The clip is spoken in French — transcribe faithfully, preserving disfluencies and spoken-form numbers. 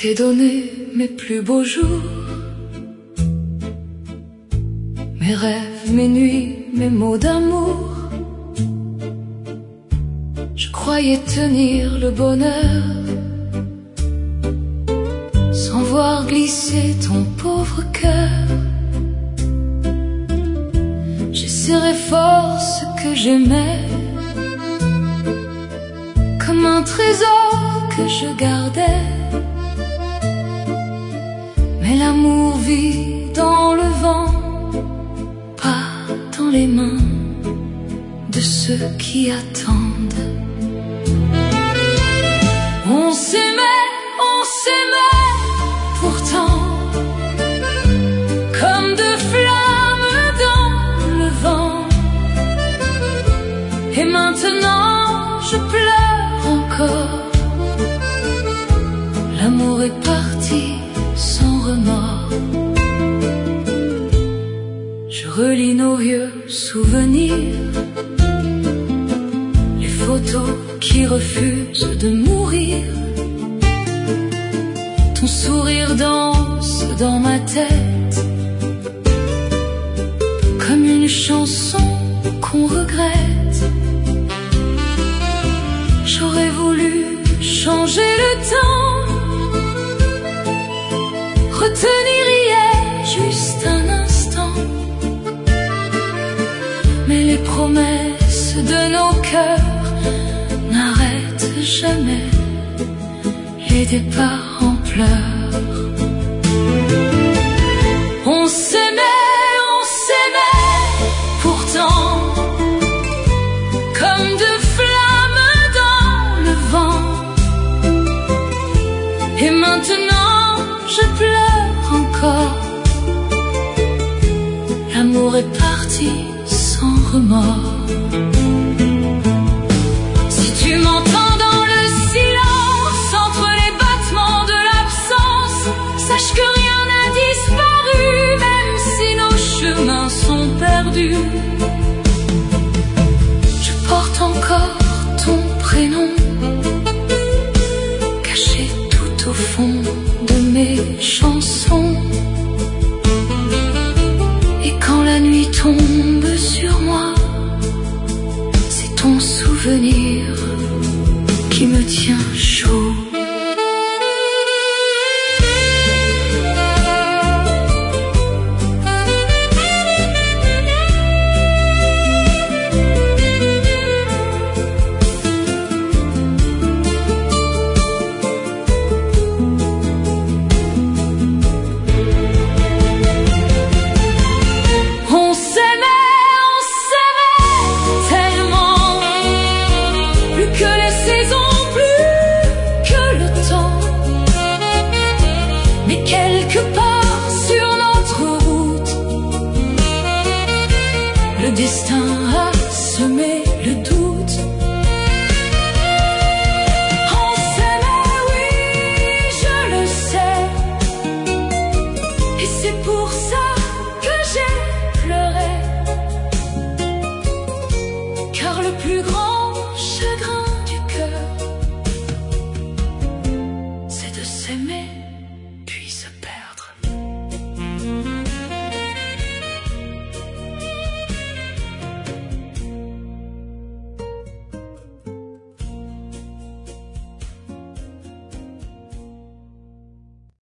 t'ai donné mes plus beaux jours, mes rêves, mes nuits, mes mots d'amour. Je croyais tenir le bonheur sans voir glisser ton pauvre cœur. J'ai serré fort ce que j'aimais, comme un trésor que je gardais. Mais l'amour vit dans le vent, pas dans les mains de ceux qui attendent. On s'aimait, on s'aimait pourtant, comme deux flammes dans le vent. Et maintenant je pleure encore, l'amour est parti sans remords. Je relis nos vieux souvenirs, les photos qui refusent de mourir. Ton sourire danse dans ma tête, comme une chanson qu'on regrette. J'aurais voulu changer le temps, retenir hier juste un instant. Mais les promesses de nos cœurs n'arrêtent jamais, les départs en pleurs. On s'aimait, on s'aimait pourtant, comme deux flammes dans le vent. Et maintenant je pleure encore, l'amour est parti sans remords. Si tu m'entends dans le silence, entre les battements de l'absence, sache que rien n'a disparu, même si nos chemins sont perdus. Je porte encore ton prénom, caché tout au fond de mes chansons. Et quand la nuit tombe sur moi, c'est ton souvenir qui me tient chaud. Destin